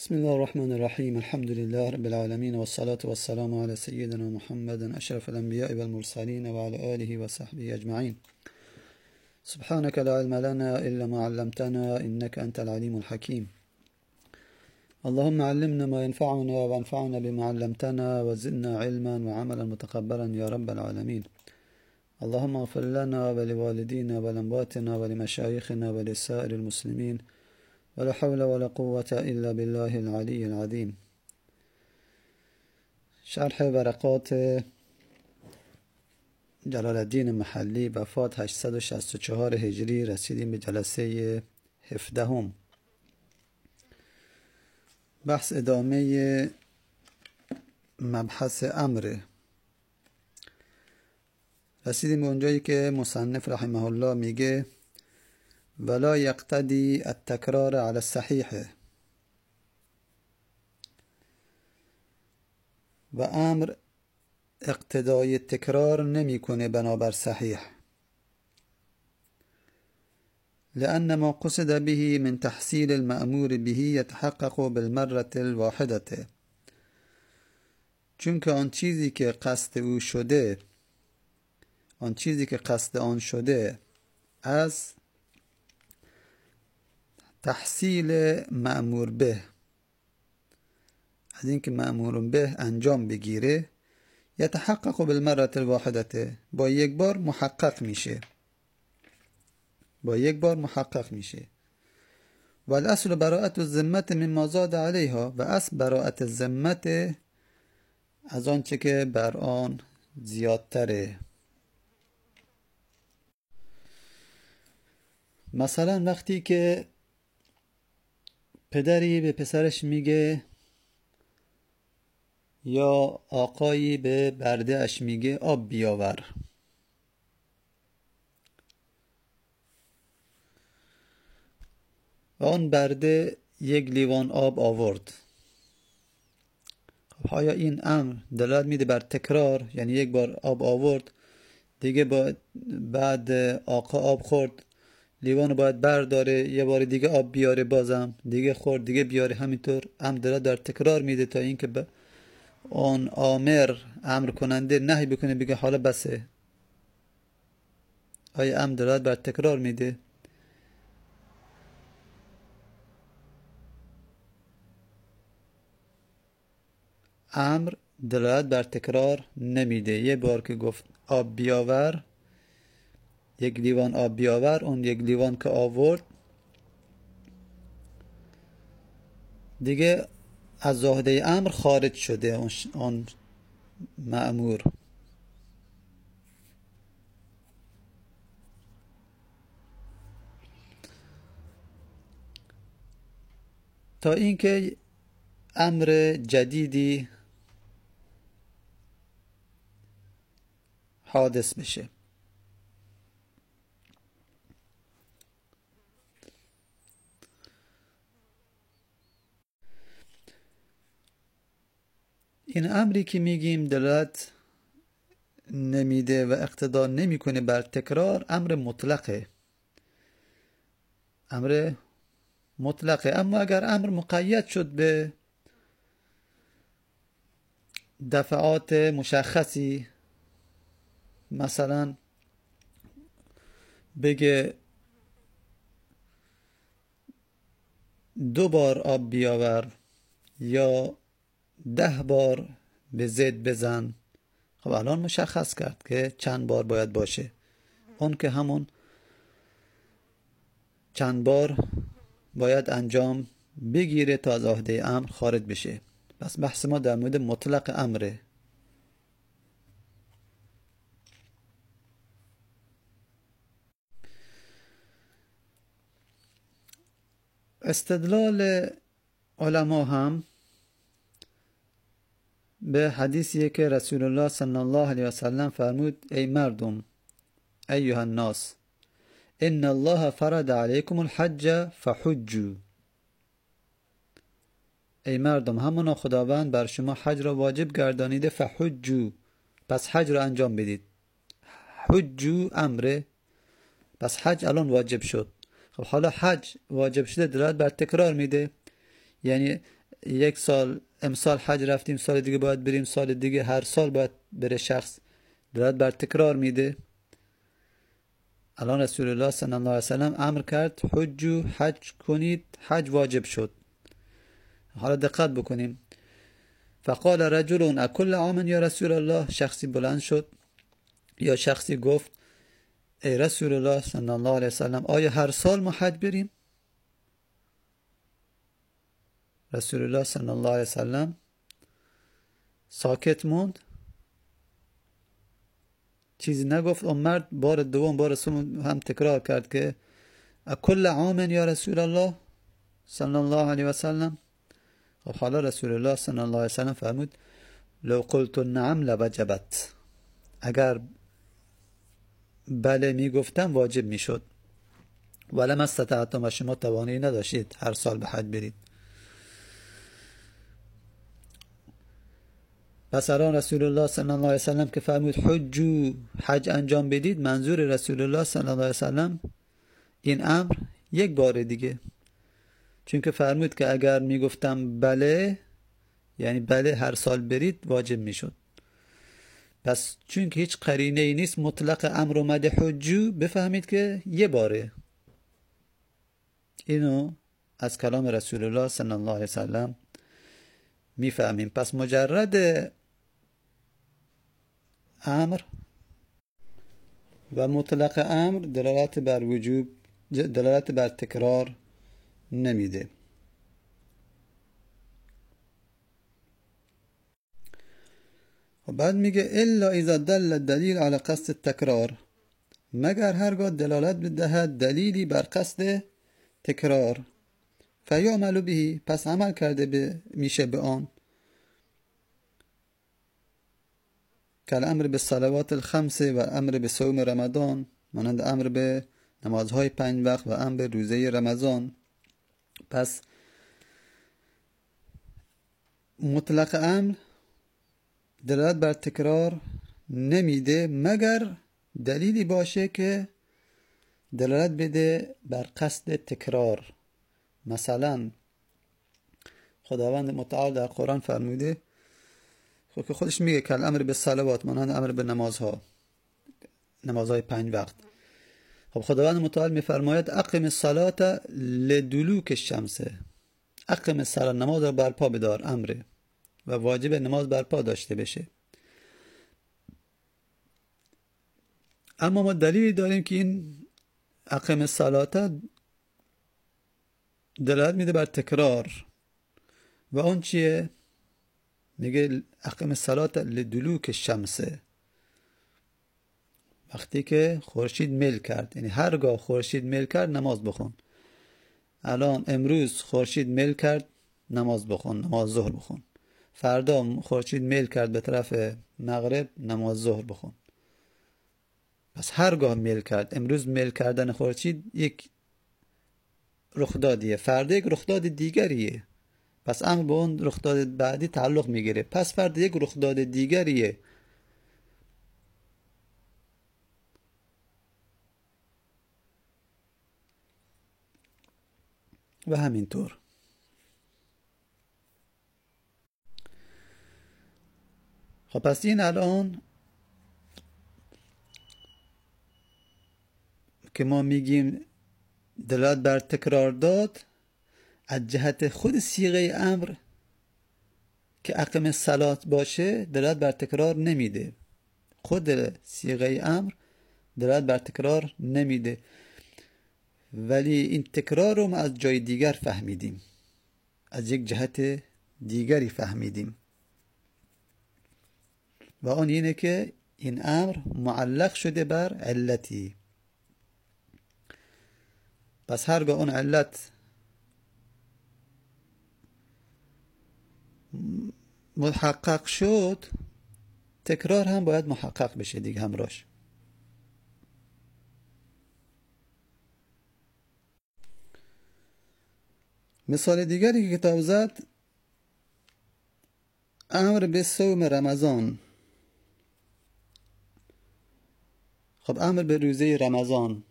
بسم الله الرحمن الرحيم الحمد لله رب العالمين والصلاة والسلام على سيدنا محمد أشرف الأنبياء والمرسلين وعلى آله وصحبه أجمعين. سبحانك لا علم لنا إلا ما علمتنا إنك أنت العليم الحكيم. اللهم علمنا ما ينفعنا وانفعنا بما علمتنا وزدنا علما وعملا متقبلا يا رب العالمين. اللهم اغفر لنا ولوالدينا ولأمواتنا ولمشايخنا ولسائر المسلمين ولا حول ولا قوة إلا بالله العلي العظيم. شرح ورقات جلال الدین محلی وفات 864 هجری. رسیدیم به جلسه 17. بحث ادامه مبحث امر. رسیدیم به اونجایی که مصنف رحمه الله میگه ولا یقتدی التکرار علی الصحیح، و امر اقتدای تکرار نمیکنه بنابر صحیح، لأن ما قصد به من تحصیل المأمور به يتحقق بالمرة الواحدة، چون که آن چیزی که قصد آن شده از تحصیل مأمور به، از اینکه مأمور به انجام بگیره، یتحقق بالمرة الواحدة، با یک بار محقق میشه. و الاصل براءت الذمة مما زاد علیها، و اصل براءت الذمة از آنچه که بر آن زیادتره. مثلا وقتی که پدری به پسرش میگه یا آقایی به برده اش میگه آب بیاور، و آن برده یک لیوان آب آورد، خب آیا این امر دلالت میده بر تکرار؟ یعنی یک بار آب آورد دیگه بعد آقا آب خورد لیوانو باید برداره یه بار دیگه آب بیاره، بازم دیگه خورد دیگه بیاره، همینطور امر دلالت در تکرار میده تا اینکه اون امر کننده نهی بکنه بگه حالا بسه. آیا امر دلالت بر تکرار میده؟ امر دلالت بر تکرار نمیده. یه بار که گفت آب بیاور، یک لیوان آب بیاور، اون یک لیوان که آورد دیگه از زاهده امر خارج شده اون مأمور. تا اینکه امر جدیدی حادث بشه. این امری که میگیم دلالت نمیده و اقتضا نمیکنه بر تکرار، امر مطلقه. اما اگر امر مقید شد به دفعات مشخصی، مثلا بگه 2 بار آب بیاور یا 10 بار به زد بزن، خب الان مشخص کرد که چند بار باید باشه. اون که همون چند بار باید انجام بگیره تا از عهده امر خارج بشه. پس بحث ما در مورد مطلق امره. استدلال علما هم به حدیثیه که رسول الله صلی الله علیه و سلم فرمود ای مردم، ایها الناس، ان الله فرض علیکم الحج فحجوا. ای مردم، همانا خداوند بر شما حج را واجب گردانیده، فحجوا، پس حج را انجام بدید. حجوا امره، پس حج الان واجب شد. خب حالا حج واجب شده دلالت بر تکرار میده، یعنی یک سال امسال حج رفتیم، سال دیگه باید بریم، سال دیگه هر سال باید بره شخص، دلالت بر تکرار میده. الان رسول الله صلی الله علیه وسلم امر کرد حجو، حج کنید، حج واجب شد. حالا دقت بکنیم. فقال رجل اکل عام یا رسول الله، شخصی بلند شد یا شخصی گفت ای رسول الله صلی الله علیه وسلم آیا هر سال ما حج بریم؟ رسول الله صلی الله علیه وسلم ساکت موند، چیزی نگفت. اون مرد بار دوم بار سوم هم تکرار کرد که اکل عام یا رسول الله صلی الله علیه وسلم. خب حالا رسول الله صلی الله علیه وسلم فرمود لو قلت نعم لوجبت، اگر بله میگفتم واجب میشد. ولم استطعتم، و شما توانایی نداشتید هر سال به حج برید. پس الان رسول الله صلی الله علیه وسلم که فرمود حجو، حج انجام بدید، منظور رسول الله صلی الله علیه وسلم این امر یک بار دیگه، چون که فرمود که اگر میگفتم بله، یعنی بله هر سال برید، واجب میشد. پس چون که هیچ قرینه ای نیست مطلق امر اومده حجو، بفهمید که یه باره. اینو از کلام رسول الله صلی الله علیه وسلم میفهمیم. پس مجرد امر و مطلق امر دلالت بر وجوب، دلالت بر تکرار نمیده. و بعد میگه الا اذا دل الدلیل على قصد التکرار، مگر هرگاه دلالت بدهد دلیلی بر قصد تکرار، فیعمل به، پس عمل کرده میشه به آن. کل امر به صلوات الخمس و امر به صوم رمضان، مانند امر به نمازهای 5 وقت و امر به روزه رمضان. پس مطلق امر دلالت بر تکرار نمیده مگر دلیلی باشه که دلالت بده بر قصد تکرار. مثلا خداوند متعال در قرآن فرموده، خب که خودش میگه که الامر به صلوات، مانند امر به نمازهای 5 وقت. خب خداوند متعال میفرماید اقم الصلاة لدلوک الشمس، اقم الصلاة، نماز را برپا بدار، امره و واجب نماز برپا داشته بشه. اما ما دلیلی داریم که این اقم الصلاة دلالت میده بر تکرار، و اون چیه؟ میگه اقم الصلاة لدلوک الشمس، وقتی که خورشید میل کرد، یعنی هرگاه خورشید میل کرد نماز بخون. الان امروز خورشید میل کرد، نماز بخون، نماز ظهر بخون. فردا خورشید میل کرد به طرف مغرب، نماز ظهر بخون. پس هرگاه میل کرد، امروز میل کردن خورشید یک رخدادیه، فردا یک رخداد دیگریه، پس امر به اون رخداد بعدی تعلق میگیره. پس فردا یک رخداد دیگریه. و همینطور. خب پس این الان که ما میگیم دلالت بر تکرار داد، از جهت خود صیغه امر که اقم الصلاة باشه دلالت بر تکرار نمیده. خود صیغه امر دلالت بر تکرار نمیده، ولی این تکرار رو ما از جای دیگر فهمیدیم، از یک جهت دیگری فهمیدیم، و اون اینه که این امر معلق شده بر علتی. پس هرگاه اون علت محقق شد، تکرار هم باید محقق بشه دیگه همراش. مثال دیگری که کتاب زد، امر به صوم رمضان. خب امر به روزه رمضان،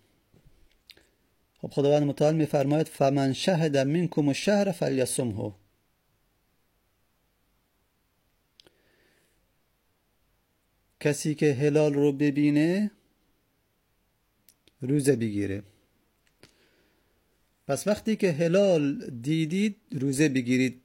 خب خداوند متعال میفرماید فمن شهد منکم الشهر فلیصمه، کسی که هلال رو ببینه روزه بگیره. پس وقتی که هلال دیدید روزه بگیرید،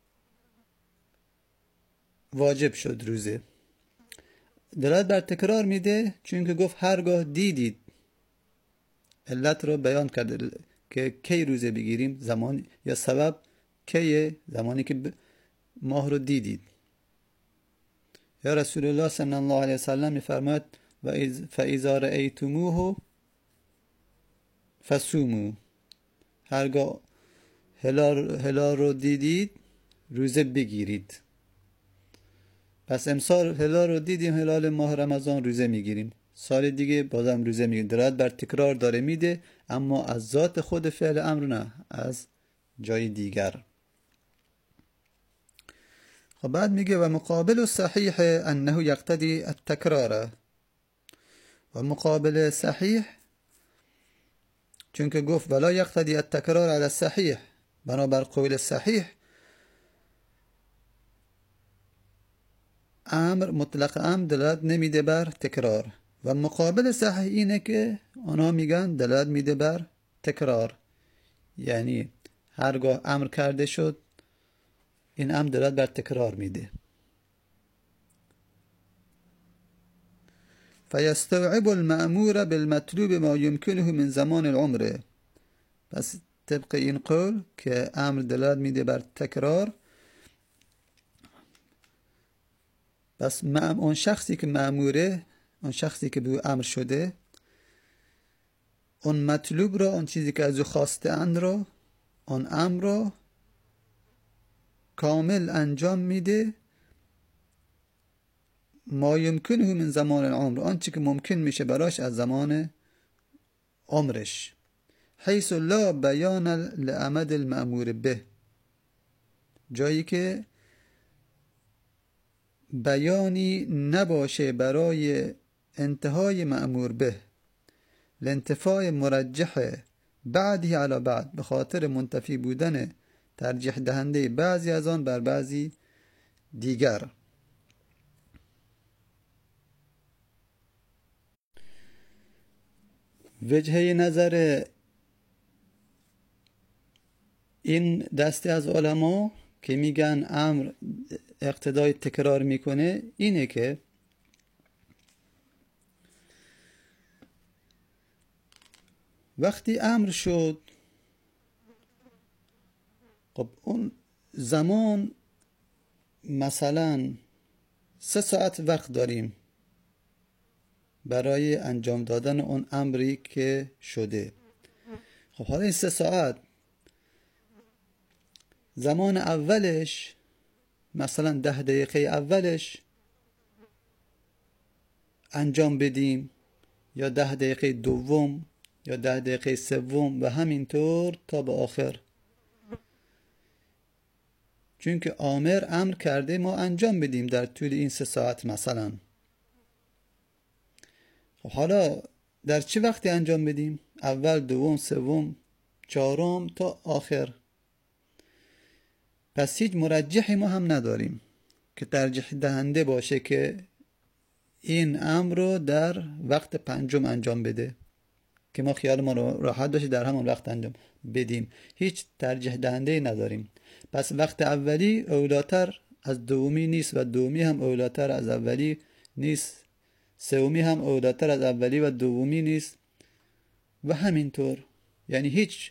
واجب شد روزه. دلالت بر تکرار میده، چون که گفت هرگاه دیدید. علت رو بیان کرده که کی روزه بگیریم، زمان یا سبب کیه، زمانی که ماه رو دیدید. یا رسول الله صلی الله علیه وسلم میفرماید فاذا رأیتموه فصوموا، هرگاه هلال رو دیدید روزه بگیرید. پس امسال هلال رو دیدیم، هلال ماه رمضان، روزه میگیریم. سال دیگه بازم روزه میگیریم. دلالت بر تکرار داره میده، اما از ذات خود فعل امر نه، از جای دیگر. خب بعد میگه و مقابل صحیح انه یقتضی التکرار. و مقابل صحیح، چون که گفت ولا یقتضی التکرار علی الصحیح، بنابر قول صحیح امر مطلق امر دلالت نمیده بر تکرار. و مقابل صحیح اینه که آنها میگن دلالت میده بر تکرار، یعنی هرگاه امر کرده شد این امر دلالت بر تکرار میده. فیستوعب المأمور بالمطلوب ما یمکنه من زمان العمر. پس طبق این قول که امر دلالت میده بر تکرار، پس اون شخصی که مأموره، اون شخصی که به او امر شده، اون مطلوب را، اون چیزی که از او خواسته اند را، اون امر را کامل انجام میده. ما یمکنه من زمان العمر، آنچه که ممکن میشه براش از زمان عمرش. حیث لا بیان لعمد المأمور به، جایی که بیانی نباشه برای انتهای مأمور به، لانتفاع مرجح بعدی علی بعد، به خاطر منتفی بودن ترجیح دهنده بعضی از آن بر بعضی دیگر. وجهه نظر این دسته از علما که میگن امر اقتضای تکرار میکنه اینه که وقتی امر شد، خب اون زمان مثلا 3 ساعت وقت داریم برای انجام دادن اون امری که شده. خب حالا این 3 ساعت زمان اولش مثلا 10 دقیقه اولش انجام بدیم، یا 10 دقیقه دوم، یا 10 دقیقه سوم، و همینطور تا به آخر. چون که امر کرده ما انجام بدیم در طول این 3 ساعت مثلا. خب حالا در چه وقتی انجام بدیم؟ اول، دوم، سوم، چهارم تا آخر. پس هیچ مرجحی ما هم نداریم که ترجیح دهنده باشه که این امر رو در وقت پنجم انجام بده، که ما خیال ما رو راحت باشه در همون وقت انجام بدیم. هیچ ترجیح دهنده نداریم. پس وقت اولی اولاتر از دومی نیست و دومی هم اولاتر از اولی نیست، سومی هم اولاتر از اولی و دومی نیست، و همینطور. یعنی هیچ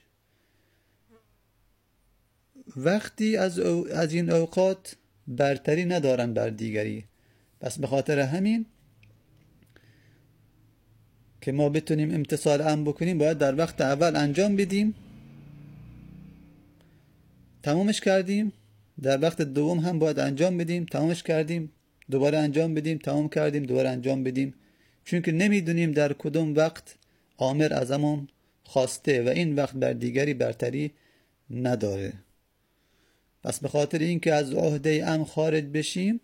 وقتی از این اوقات برتری ندارن بر دیگری. پس به خاطر همین که ما بتونیم امتثال امر بکنیم باید در وقت اول انجام بدیم، تمامش کردیم. در وقت دوم هم باید انجام بدیم، تمامش کردیم. دوباره انجام بدیم، تمام کردیم، دوباره انجام بدیم. چون که نمیدونیم در کدوم وقت آمر ازمون خواسته و این وقت بر دیگری برتری نداره. پس به خاطر اینکه از عهده امر خارج بشیم،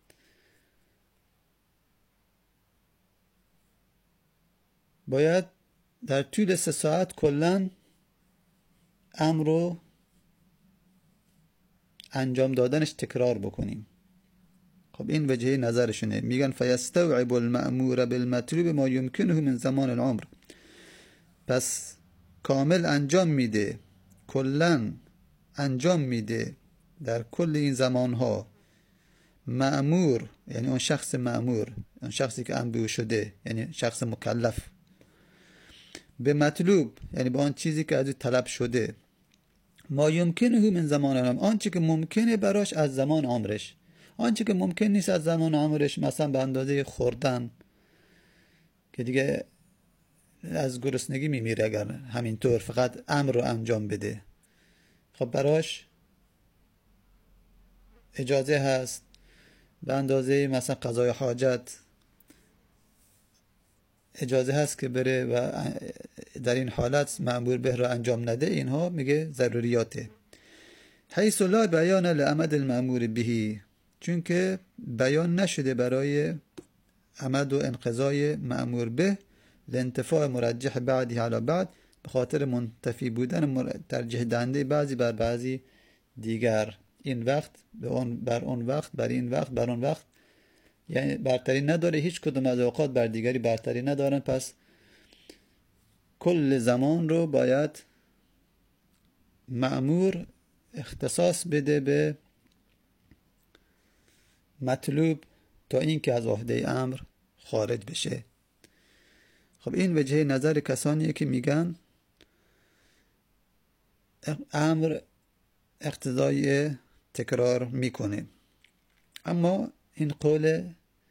باید در طول 3 ساعت کلن امر رو انجام دادنش تکرار بکنیم. خب این وجهه نظرشونه. میگن فیستوعب المأمور بالمطلوب ما یمکنه من زمان العمر. پس کامل انجام میده، کلن انجام میده در کل این زمانها مأمور، یعنی اون شخص مأمور، اون شخصی که امر شده، یعنی شخص مکلف، به مطلوب یعنی با آن چیزی که از او طلب شده، ما یمکنه من زمان العمر، آنچه که ممکنه براش از زمان عمرش. آنچه که ممکن نیست از زمان عمرش، مثلا به اندازه خوردن که دیگه از گرسنگی میمیره اگر همینطور فقط امر رو انجام بده، خب براش اجازه هست. به اندازه مثلا قضای حاجت اجازه هست که بره و در این حالت مأمور به را انجام نده. اینها میگه ضروریاته. حیث لا بیان لعمد المأمور بهی، چون که بیان نشده برای عمد و انقضای مأمور به، لانتفاع مرجح بعدی علی بعد، به خاطر منتفی بودن ترجیح دهنده بعضی بر بعضی دیگر. این وقت بر اون وقت، بر این وقت بر اون وقت، یعنی برتری نداره. هیچ کدوم از اوقات بر دیگری برتری ندارن. پس کل زمان رو باید مأمور اختصاص بده به مطلوب تا اینکه از عهده امر خارج بشه. خب این وجهه نظر کسانیه که میگن امر اقتضای تکرار میکنه. اما این قول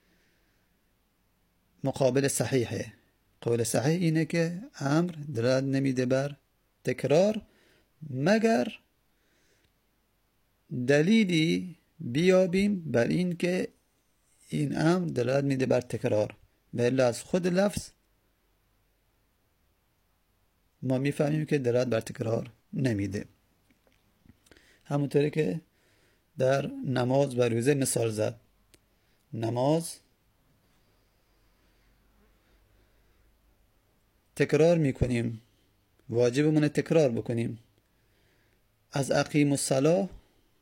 مقابل صحیحه. قول صحیح اینه که امر دلالت نمیده بر تکرار مگر دلیلی بیابیم بر این که این امر دلالت میده بر تکرار، و الا از خود لفظ ما میفهمیم که دلالت بر تکرار نمیده. همونطوری که در نماز و روزه مثال زد. نماز تکرار میکنیم، واجبمونه تکرار بکنیم. از اقیم الصلاة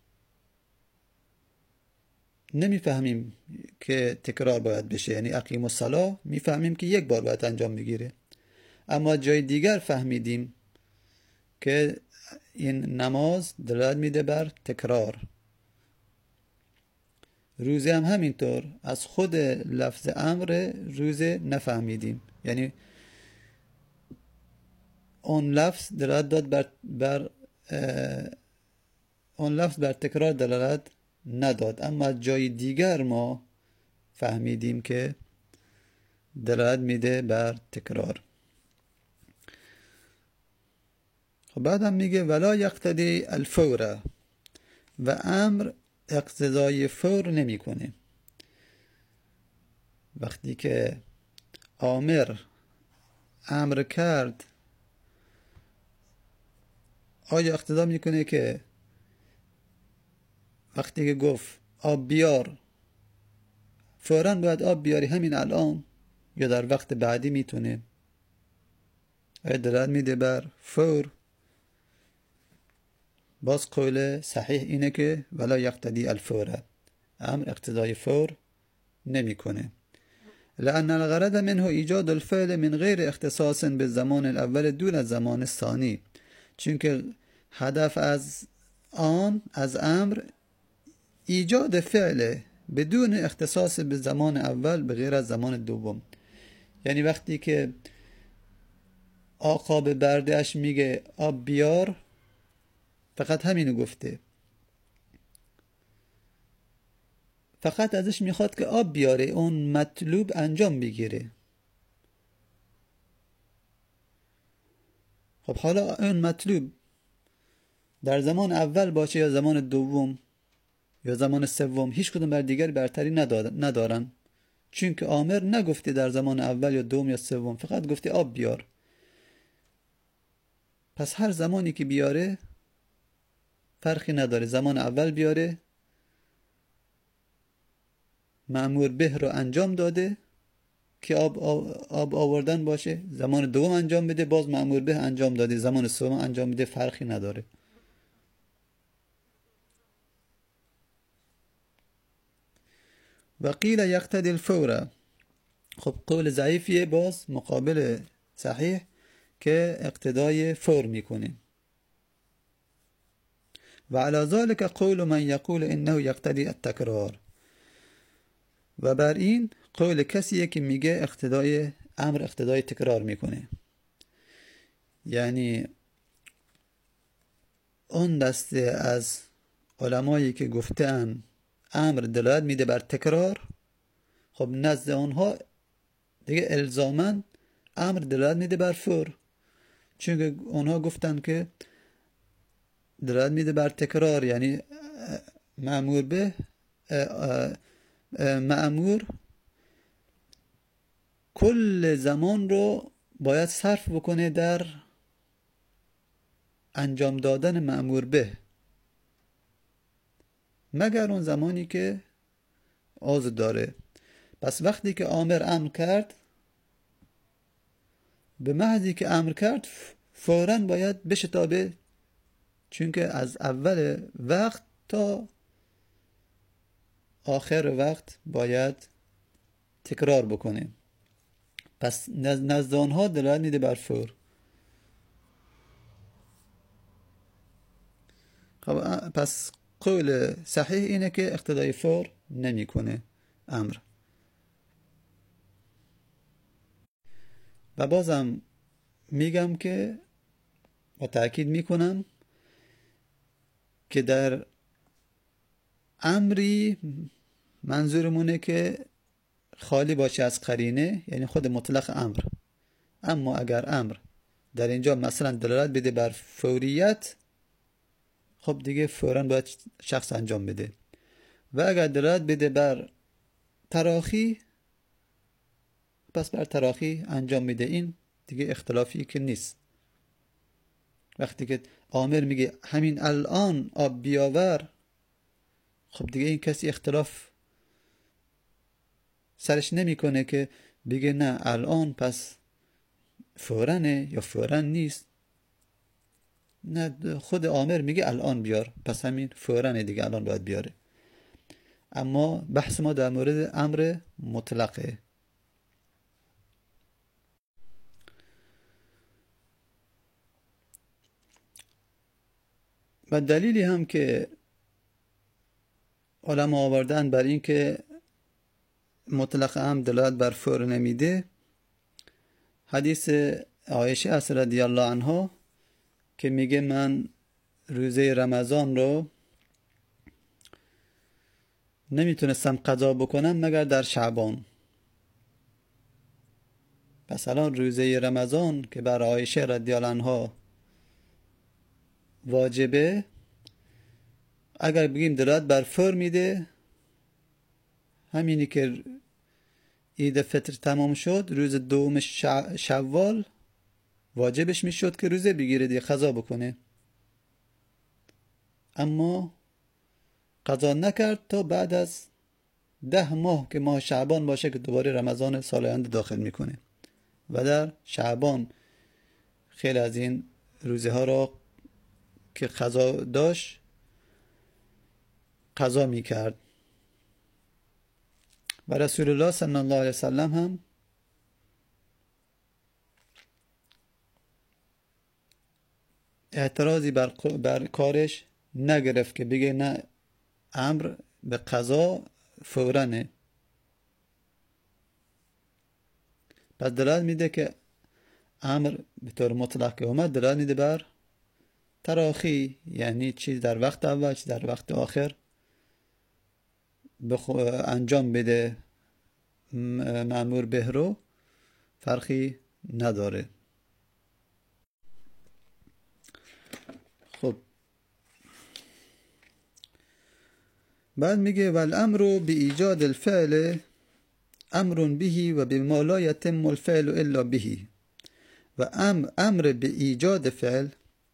نمیفهمیم که تکرار باید بشه، یعنی اقیم الصلاة میفهمیم که یک بار باید انجام بگیره. اما جای دیگر فهمیدیم که این نماز دلالت میده بر تکرار. روزه هم همینطور، از خود لفظ امر روزه نفهمیدیم، یعنی اون لفظ دلالت داد بر اون لفظ بر تکرار دلالت نداد، اما جای دیگر ما فهمیدیم که دلالت میده بر تکرار. خب بعدم میگه ولا یقتضی الفور، و امر اقتضای فور نمیکنه. وقتی که امر کرد، آیا اقتضا میکنه که وقتی که گفت آب بیار فوراً باید آب بیاری همین الان، یا در وقت بعدی میتونه؟ آیا دلالت میده بر فور؟ باز قول صحیح اینه که ولا یقتضی الفور، امر اقتضای فور نمیکنه. لأن الغرض منه ایجاد الفعل من غیر اختصاص بالزمان الاول دون الزمان الثانی، چون که هدف از امر ایجاد فعل بدون اختصاص به زمان اول به غیر از زمان دوم. یعنی وقتی که آقا به بردهش میگه آب بیار، فقط همینو گفته، فقط ازش میخواد که آب بیاره، اون مطلوب انجام بگیره. خب حالا اون مطلوب در زمان اول باشه یا زمان دوم یا زمان سوم، هیچ کدوم بر دیگر برتری ندارن، چون که آمر نگفته در زمان اول یا دوم یا سوم، فقط گفته آب بیار. پس هر زمانی که بیاره فرقی نداره، زمان اول بیاره مأمور به رو انجام داده که آب آوردن باشه، زمان دوم انجام بده باز مأمور به انجام داده، زمان سوم انجام بده، فرقی نداره. و قیل یقتدی الفور. خب قول ضعیفیه باز مقابل صحیح که اقتدای فور میکنه. و علی ذلك قول من یقول انه یقتدی التکرار. و بر این قول کسیه که میگه اقتدای امر اقتدای تکرار میکنه. یعنی اون دسته از علمایی که گفتن امر دلالت میده بر تکرار، خب نزد اونها دیگه الزاماً امر دلالت میده بر فور، چون اونها گفتن که دلالت میده بر تکرار، یعنی مأمور به مأمور کل زمان رو باید صرف بکنه در انجام دادن مأمور به، مگر اون زمانی که عذر داره. پس وقتی که آمر امر کرد، به محضی که امر کرد فوراً باید بشتابه، چون که از اول وقت تا آخر وقت باید تکرار بکنه. پس نزد آنها دلالت میده بر فور. خب پس قول صحیح اینه که اقتدای فور نمیکنه امر. و بازم میگم که و تأکید میکنم که در امری منظورمونه که خالی باشه از قرینه، یعنی خود مطلق امر. اما اگر امر در اینجا مثلا دلالت بده بر فوریت، خب دیگه فوراً باید شخص انجام بده. و اگر دلالت بده بر تراخی، پس بر تراخی انجام میده. این دیگه اختلافی که نیست. وقتی که آمر میگه همین الان آب بیاور، خب دیگه این کسی اختلاف سرش نمیکنه که بگه نه الان پس فورانه یا فوران نیست. نه، خود آمر میگه الان بیار، پس همین فورانه دیگه، الان باید بیاره. اما بحث ما در مورد امر مطلقه. و دلیلی هم که علما آوردن بر این که مطلق امر دلالت بر فور نمیده، حدیث عایشه است رضی الله عنها که میگه من روزه رمضان رو نمیتونستم قضا بکنم مگر در شعبان. پس الان روزه رمضان که بر عایشه رضی الله عنها واجبه، اگر بگیم دلالت بر فور میده، همینی که عید فطر تمام شد روز دوم شوال واجبش میشد که روزه بگیره دیگه، قضا بکنه. اما قضا نکرد تا بعد از 10 ماه که ماه شعبان باشه که دوباره رمضان سال آینده داخل میکنه. و در شعبان خیلی از این روزه ها را که قضا داشت قضا میکرد. و رسول الله صلی الله علیه وسلم هم اعتراضی بر کارش نگرفت که بگه نه امر به قضا فورانه. پس دلالت میده که امر به طور مطلق که اومد دلالت میده بر تراخی، یعنی چیز در وقت اول چیز در وقت آخر انجام بده مأمور به رو فرقی نداره. خب بعد میگه والامر بإيجاد الفعل امر به و بما لا يتم الفعل الا به. و امر به ایجاد فعل،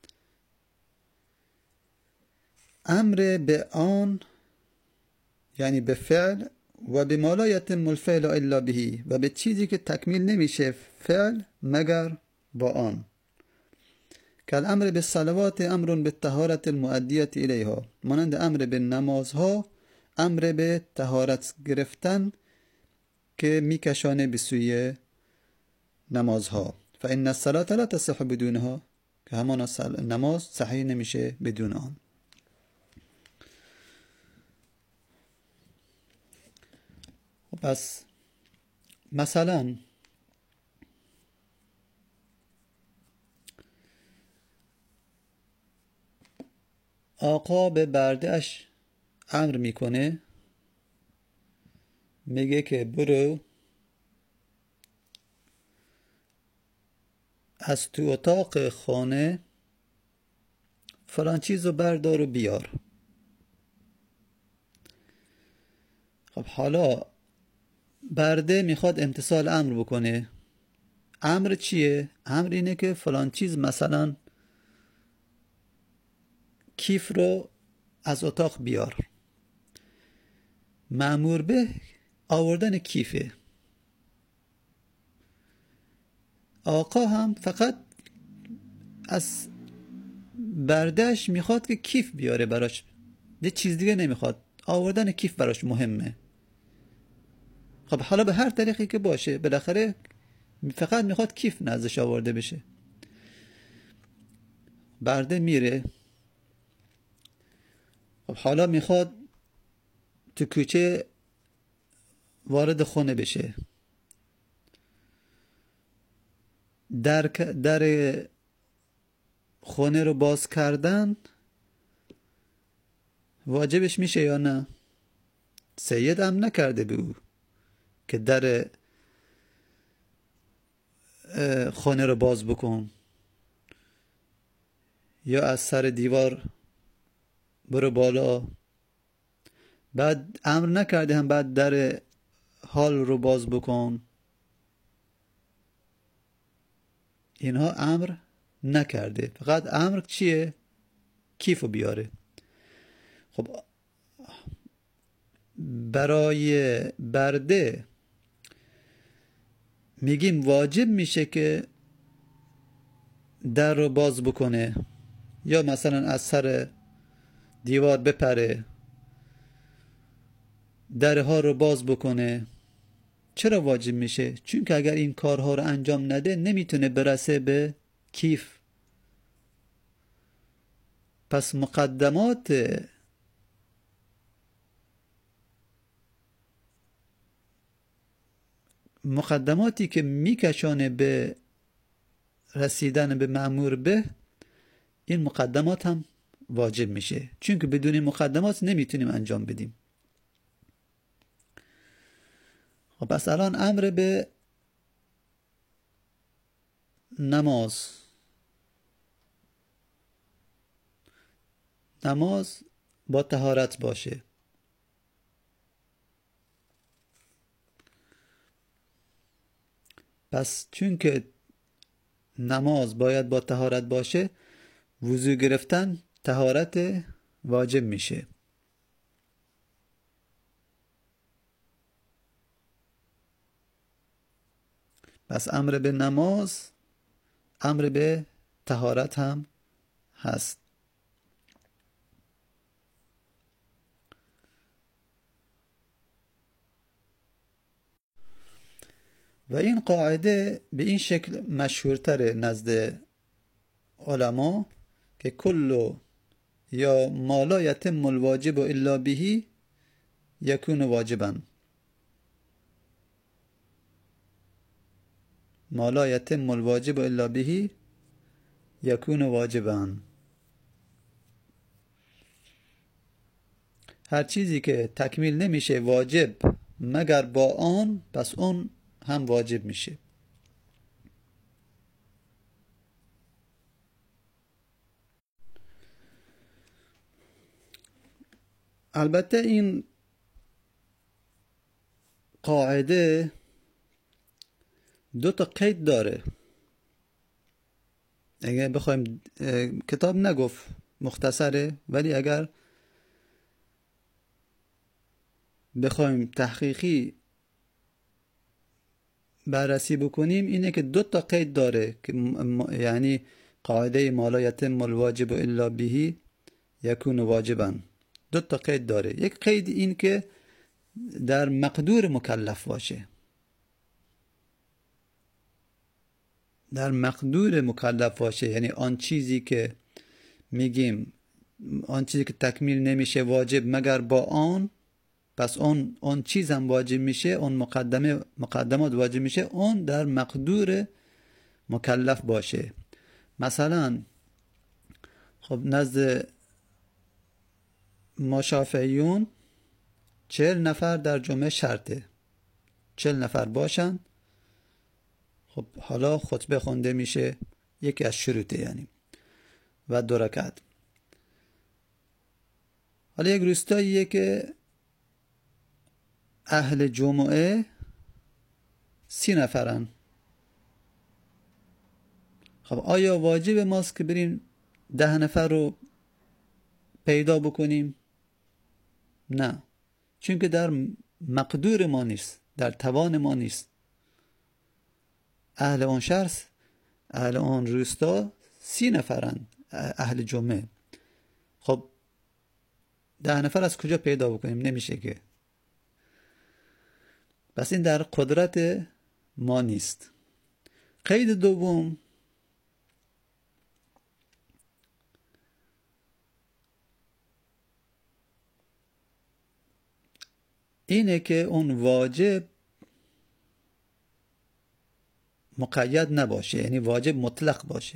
امر به آن یعنی به فعل، و بما لا يتم الفعل الا به، و به چیزی که تکمیل نمیشه فعل مگر با آن. که الامر به صلوات امر به طهارت المؤدیت الیها، مانند امر به نمازها امر به طهارت گرفتن که میکشانه به سوی نمازها. فإن الصلاة لا تصح بدونها، که همان نماز صحیح نمیشه بدون آن. پس مثلا آقا به برده‌اش امر میکنه، میگه که برو از تو اتاق خانه فلان چیزو بردار و بیار. خب حالا برده میخواد امتثال امر بکنه. امر چیه؟ امر اینه که فلان چیز، مثلا کیف رو از اتاق بیار. مأمور به آوردن کیفه. آقا هم فقط از بردهش میخواد که کیف بیاره براش، یه چیز دیگه نمیخواد. آوردن کیف براش مهمه. خب حالا به هر طریقی که باشه، بالاخره فقط میخواد کیف نزدش آورده بشه. برده میره. خب حالا میخواد تو کوچه وارد خونه بشه. در خونه رو باز کردن واجبش میشه یا نه؟ سید هم نکرده به او که در خانه رو باز بکن، یا از سر دیوار برو بالا. بعد امر نکرده هم بعد در حال رو باز بکن. اینها امر نکرده، فقط امر چیه؟ کیفو بیاره. خب برای برده میگیم واجب میشه که در رو باز بکنه، یا مثلا از سر دیوار بپره، درها رو باز بکنه. چرا واجب میشه؟ چون که اگر این کارها رو انجام نده نمیتونه برسه به کیف. پس مقدماتی که میکشانه به رسیدن به مأمور به، این مقدمات هم واجب میشه، چون که بدون این مقدمات نمیتونیم انجام بدیم. خب پس الان امر به نماز با طهارت باشه. پس چون که نماز باید با طهارت باشه، وضو گرفتن طهارت واجب میشه. پس امر به نماز امر به طهارت هم هست. و این قاعده به این شکل مشهورتر نزد علما که کل یا ما لا یتم الواجب الا به یکون واجبا. ما لا یتم الواجب الا به یکون واجبا. هر چیزی که تکمیل نمیشه واجب مگر با آن، پس اون هم واجب میشه. البته این قاعده دو تا قید داره. اگر بخوایم، کتاب نگفت مختصره، ولی اگر بخوایم تحقیقی بررسی بکنیم اینه که دو تا قید داره که یعنی قاعده ما لا یتم الواجب الا به یکون واجبا. دو تا قید داره. یک قید این که در مقدور مکلف باشه، در مقدور مکلف باشه، یعنی آن چیزی که میگیم آن چیزی که تکمیل نمیشه واجب مگر با آن، پس اون چیز هم واجب میشه، اون مقدمات واجب میشه، اون در مقدور مکلف باشه. مثلا خب نزد ما شافعیون 40 نفر در جمعه شرطه، 40 نفر باشن. خب حالا خطبه خونده میشه، یکی از شروطه یعنی، و 2 رکعت. حالا یک روستاییه که اهل جمعه 30 نفرن. خب آیا واجب ماست که بریم 10 نفر رو پیدا بکنیم؟ نه، چون که در مقدور ما نیست، در توان ما نیست. اهل اون شخص، اهل اون روستا 30 نفرن اهل جمعه. خب 10 نفر از کجا پیدا بکنیم؟ نمیشه که. پس این در قدرت ما نیست. قید دوم اینه که اون واجب مقید نباشه، یعنی واجب مطلق باشه.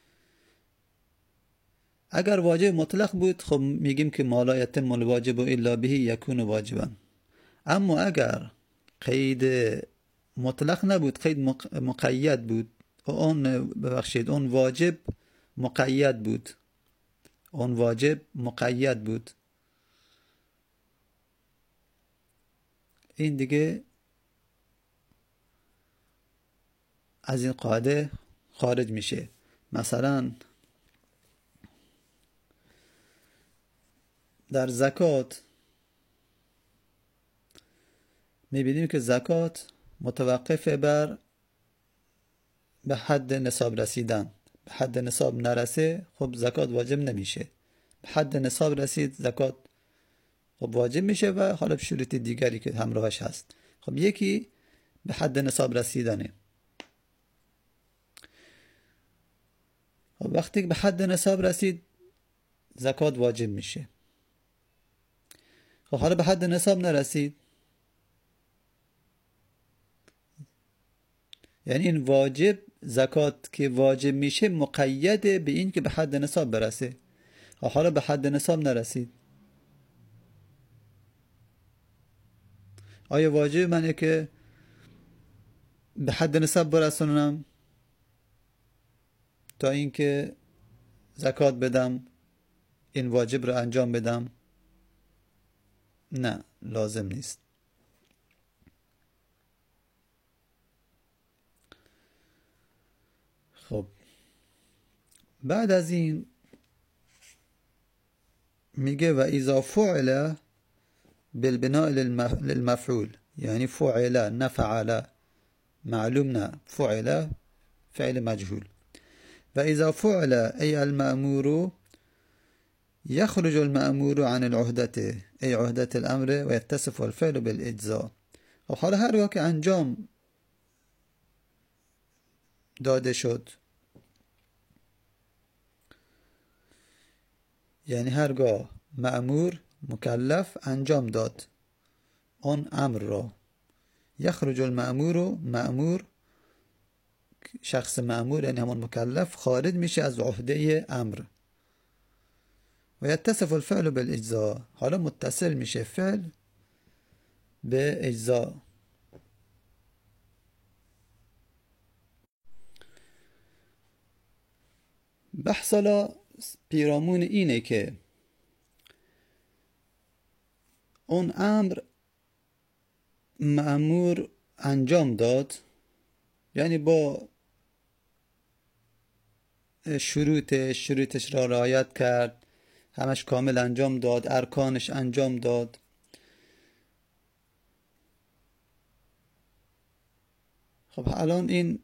اگر واجب مطلق بود خب میگیم که ما لا یتم الواجب الا به یکون واجبا. اما اگر قید مطلق نبود، قید مقید بود، اون واجب مقید بود، اون واجب مقید بود، این دیگه از این قاعده خارج میشه. مثلا در زکات میبینیم که زکات متوقف بر به حد نصاب رسیدن. به حد نصاب نرسه خب زکات واجب نمیشه. به حد نصاب رسید زکات خب واجب میشه و حالا شروط دیگری که همراهش هست. خب یکی به حد نصاب رسیدنه. خب وقتی که به حد نصاب رسید زکات واجب میشه. خب حالا به حد نصاب نرسید، یعنی این واجب، زکات که واجب میشه مقیده به این که به حد نصاب برسه. حالا به حد نصاب نرسید، آیا واجب منه که به حد نصاب برسونم تا اینکه زکات بدم، این واجب رو انجام بدم؟ نه، لازم نیست. خب بعد از این میگه و اذا فعل بالبناء للمفعول، یعنی فعل نه فعل، معلوم نه، فعل فعل مجهول. و اذا فعل ای المأمور يخرج المأمور عن العهدة ای عهدة الامر و يتصف الفعل بالاجزاء. خب حالا هرگاه که انجام داده شد، یعنی هرگاه مأمور مکلف انجام داد آن امر را، یخرج المأمور، مأمور شخص مأمور یعنی همون مکلف خارج میشه از عهده امر. و یتصف الفعل بالاجزاء، حالا متصل میشه فعل به اجزاء. بحث حالا پیرامون اینه که اون امر مأمور انجام داد، یعنی با شروطش را رعایت کرد، همش کامل انجام داد، ارکانش انجام داد. خب الان این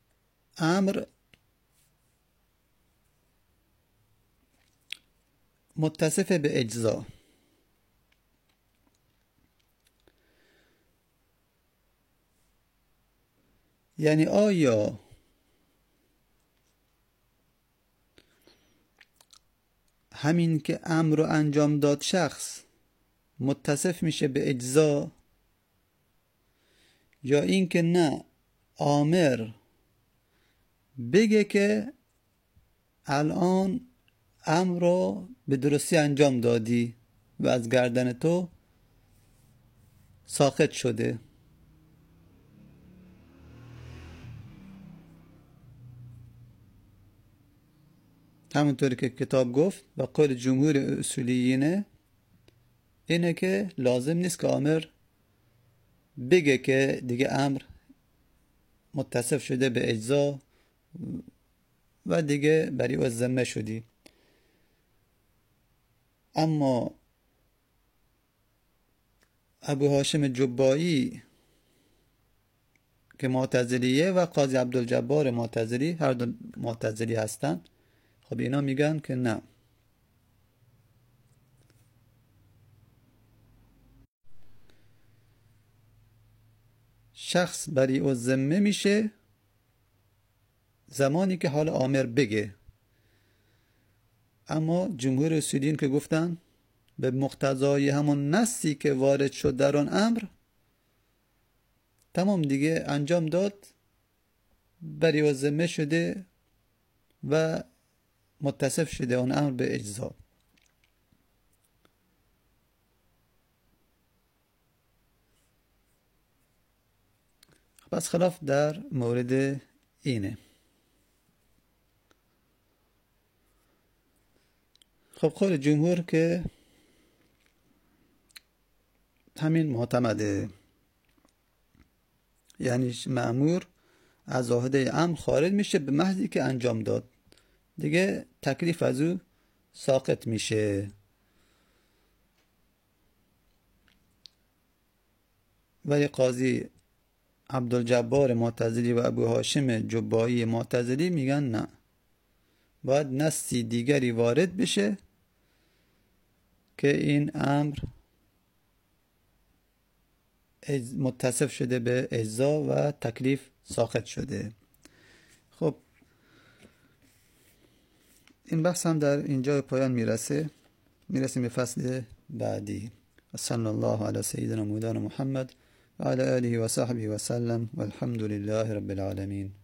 امر متصف به اجزا. یعنی آیا همین که امر رو انجام داد شخص متصف میشه به اجزا، یا این که نه، آمر بگه که الان امر رو به درستی انجام دادی و از گردن تو ساقط شده. همونطوری که کتاب گفت و قول جمهور اصولیینه اینه که لازم نیست که آمر بگه که دیگه امر متصف شده به اجزا و دیگه بری و ذمه شدی. اما ابو هاشم جبایی که معتزلیه و قاضی عبدالجبار معتزلی، هر دو معتزلی هستن، خب اینا میگن که نه، شخص بری و ذمه میشه زمانی که حال آمر بگه. اما جمهور اصولین که گفتن به مقتضای همون نصی که وارد شد در آن امر تمام دیگه انجام داد، بری و ذمه شده و متصف شده اون امر به اجزا. پس خلاف در مورد اینه. خب قول جمهور که همین معتمده، یعنی مأمور از عهده امر خارج میشه به محضی که انجام داد، دیگه تکلیف از او ساقط میشه. ولی قاضی عبدالجبار معتزلی و ابو هاشم جبایی معتزلی میگن نه، باید نصی دیگری وارد بشه که این امر متصف شده به اجزا و تکلیف ساقط شده. خب این بحث هم در اینجا پایان میرسیم به فصل بعدی. صلی الله علی سیدنا مولانا محمد و علی آله و صحبه و سلم و الحمد لله رب العالمین.